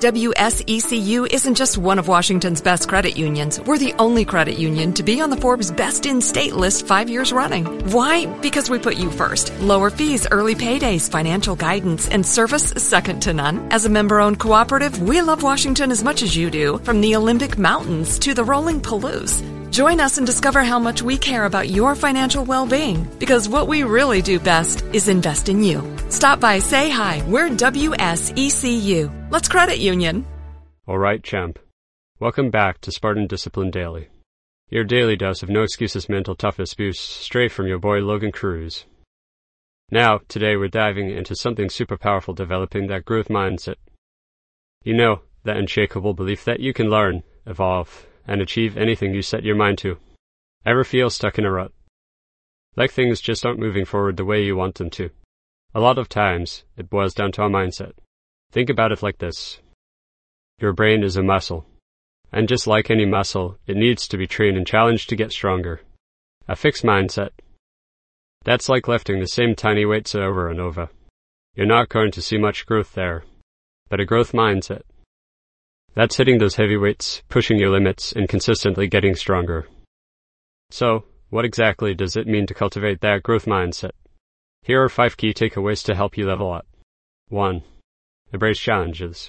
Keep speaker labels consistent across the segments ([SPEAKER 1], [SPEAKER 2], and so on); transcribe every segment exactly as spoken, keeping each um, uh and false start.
[SPEAKER 1] W S E C U isn't just one of Washington's best credit unions. We're the only credit union to be on the Forbes Best in State list five years running. Why? Because we put you first. Lower fees, early paydays, financial guidance, and service second to none. As a member-owned cooperative, we love Washington as much as you do, from the Olympic Mountains to the rolling Palouse. Join us and discover how much we care about your financial well-being, because what we really do best is invest in you. Stop by, say hi. We're W S E C U. Let's credit union.
[SPEAKER 2] All right, champ. Welcome back to Spartan Discipline Daily. Your daily dose of no excuses mental toughness boost straight from your boy Logan Cruz. Now, today we're diving into something super powerful, developing that growth mindset. You know, that unshakable belief that you can learn, evolve, and achieve anything you set your mind to. Ever feel stuck in a rut? Like things just aren't moving forward the way you want them to? A lot of times, it boils down to our mindset. Think about it like this. Your brain is a muscle. And just like any muscle, it needs to be trained and challenged to get stronger. A fixed mindset. That's like lifting the same tiny weights over and over. You're not going to see much growth there. But a growth mindset. That's hitting those heavy weights, pushing your limits, and consistently getting stronger. So, what exactly does it mean to cultivate that growth mindset? Here are five key takeaways to help you level up. one. Embrace challenges.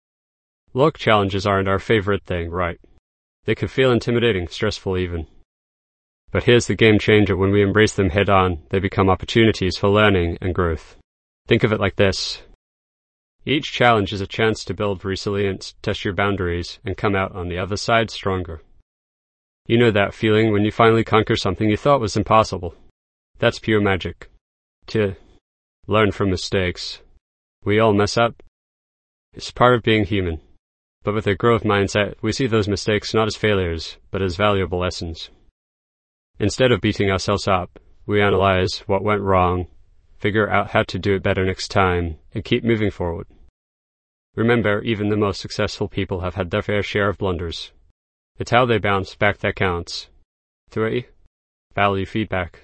[SPEAKER 2] Look, challenges aren't our favorite thing, right? They can feel intimidating, stressful even. But here's the game changer: when we embrace them head on, they become opportunities for learning and growth. Think of it like this. Each challenge is a chance to build resilience, test your boundaries, and come out on the other side stronger. You know that feeling when you finally conquer something you thought was impossible? That's pure magic. two. Learn from mistakes. We all mess up. It's part of being human. But with a growth mindset, we see those mistakes not as failures, but as valuable lessons. Instead of beating ourselves up, we analyze what went wrong, figure out how to do it better next time, and keep moving forward. Remember, even the most successful people have had their fair share of blunders. It's how they bounce back that counts. three. Value feedback.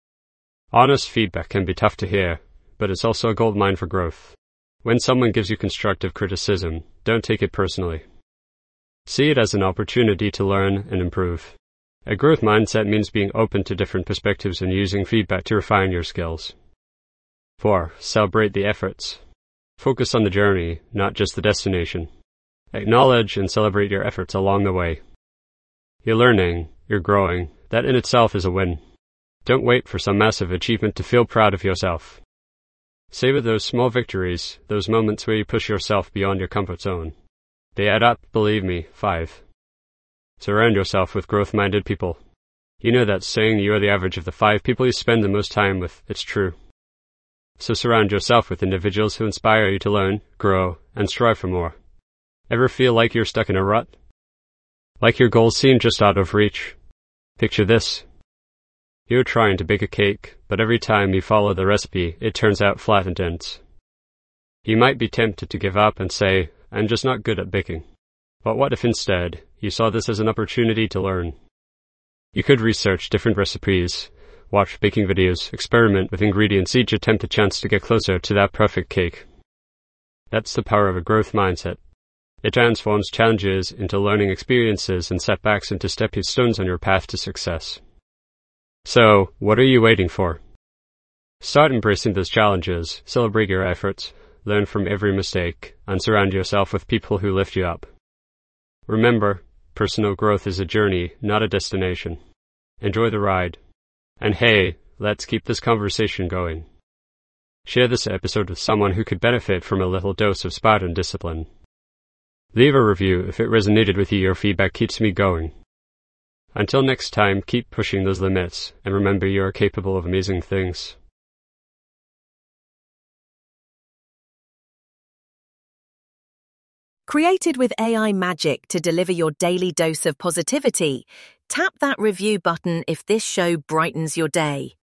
[SPEAKER 2] Honest feedback can be tough to hear, but it's also a goldmine for growth. When someone gives you constructive criticism, don't take it personally. See it as an opportunity to learn and improve. A growth mindset means being open to different perspectives and using feedback to refine your skills. four. Celebrate the efforts. Focus on the journey, not just the destination. Acknowledge and celebrate your efforts along the way. You're learning, you're growing. That in itself is a win. Don't wait for some massive achievement to feel proud of yourself. Savor those small victories, those moments where you push yourself beyond your comfort zone. They add up, believe me. five. Surround yourself with growth-minded people. You know that saying, you are the average of the five people you spend the most time with. It's true. So surround yourself with individuals who inspire you to learn, grow, and strive for more. Ever feel like you're stuck in a rut? Like your goals seem just out of reach? Picture this. You're trying to bake a cake, but every time you follow the recipe, it turns out flat and dense. You might be tempted to give up and say, I'm just not good at baking. But what if instead, you saw this as an opportunity to learn? You could research different recipes, watch baking videos, experiment with ingredients, each attempt a chance to get closer to that perfect cake. That's the power of a growth mindset. It transforms challenges into learning experiences and setbacks into stepping stones on your path to success. So, what are you waiting for? Start embracing those challenges, celebrate your efforts, learn from every mistake, and surround yourself with people who lift you up. Remember, personal growth is a journey, not a destination. Enjoy the ride. And hey, let's keep this conversation going. Share this episode with someone who could benefit from a little dose of Spartan discipline. Leave a review if it resonated with you. Your feedback keeps me going. Until next time, keep pushing those limits, and remember you are capable of amazing things.
[SPEAKER 3] Created with A I magic to deliver your daily dose of positivity, tap that review button if this show brightens your day.